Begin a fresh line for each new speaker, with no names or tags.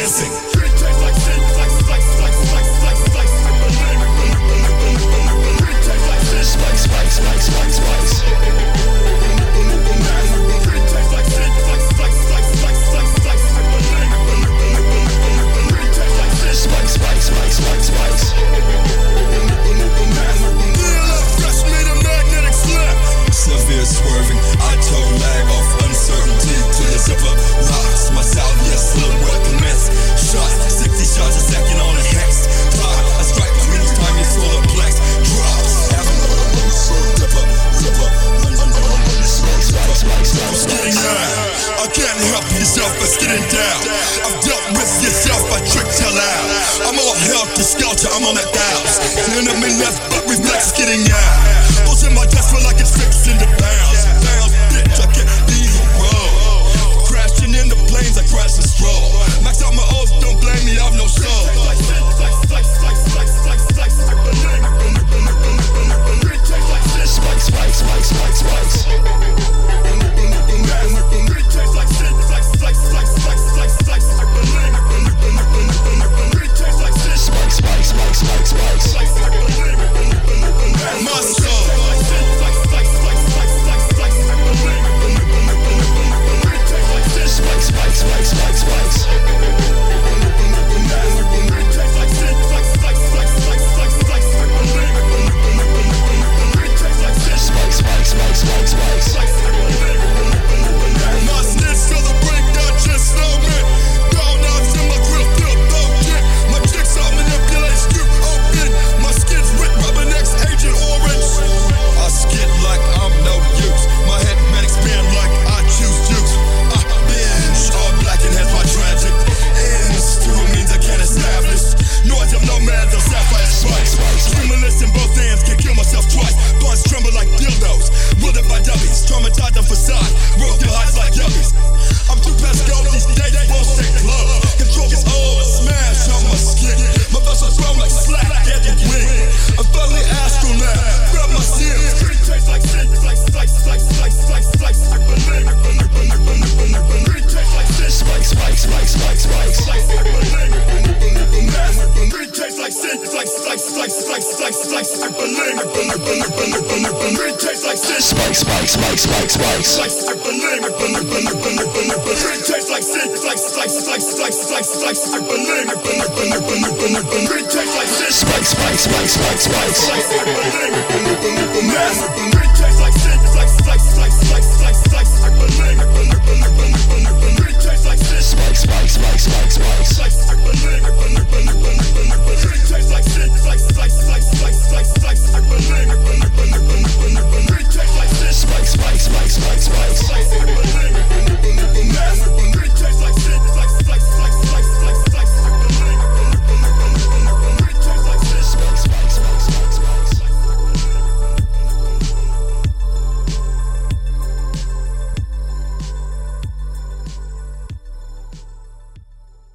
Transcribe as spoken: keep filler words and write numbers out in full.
dancing. Spice, spice, spice, spice, spice. Spice, spice, spice, spice, spice. Severe swerving, I toe lag off uncertainty to the zipper locks. My salvia silhouette commence. Shot, sixty shots a second on a hex. Clock, I strike between each time you solar plex. Drops, having a zipper, zipper. I'm skidding out. I can't help yourself but skidding down. I've dealt with yourself by trick till out. I'm all helter skelter, I'm on the dials. Enemy left but reflex skidding out. Those in my desk feel like it's fixed into bounds. Bounds, bitch, I can't be the road. Crashing in the planes, I crash and stroll. Max out my oath, don't blame me, I've no soul. Spice, spice, spice, spice, spice. Spice, spice, spice, spice, spice. My soul. Spice, spice, spice, spice, spice. Spice, spice, spice, spice, spice. My snitch feel the breakdown, just slow me. Down knobs in my grill, feel broken. My chicks all manipulate, scoop open. My skin's with rubber necks, Agent Orange. I skid like I'm no use. My head man expand like I choose juice. I binge, all black and has my tragic ends. Two means I can't establish. Noise of nomad, they'll sapphire spice. Cumulus in both hands, can kill myself twice. Blunts tremble like dildos. Wielded by dummies, traumatized the facade. Roll through heights like yuppies. I'm too past go, these days won't stay close. Control gets old, smash on my skin. My vessel thrown like slack at the wing. I'm fully astral now, grab my seals. Taste like sin, like slice, slice, slice, slice, slice. I believe, I believe, I believe, I believe, I believe. Taste like sin, spice, spice, spice, spice, spice. I believe, I believe, I believe, I believe. Taste like sin, like slice, slice, slice, slice, slice. I believe, I believe, I believe, I believe, I believe. Taste like sin, spice, spice, spice, spice, spice. I believe, I believe, I believe, I believe, I believe. Taste like sin, like slice, slice, slice, slice, slice. I believe, I believe, I believe, I believe, I believe. Taste like sin, spice, spice, spice, spice, spice. I believe, I believe, I believe, I believe. Taste like sin, like slice, slice, slice, slice, slice. I believe, I believe, I believe, I believe, I believe. Taste like sin, spice, spice, spice, spice, spice.